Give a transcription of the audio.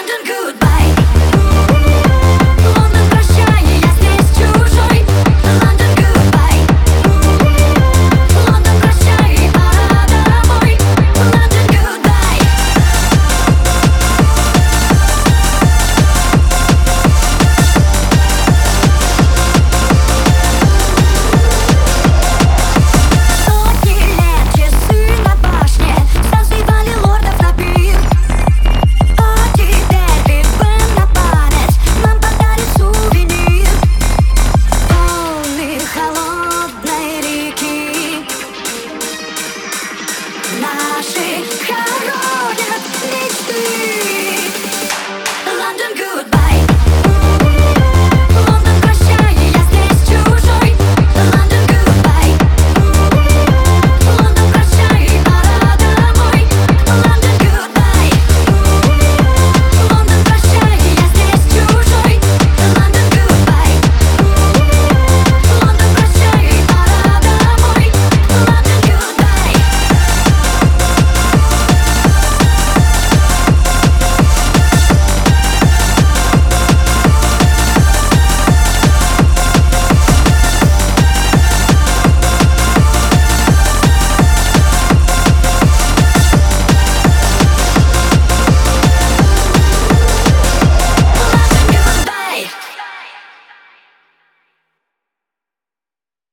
London, goodbye. Лондон, прощай, я здесь чужой. London, goodbye. Лондон, прощай, пора домой. London, goodbye. Сотни лет часы на башне созывали лордов на пир. А теперь Биг Бен на память нам подарит сувенир. Волны холодной реки наши хоронят мечты. London, good.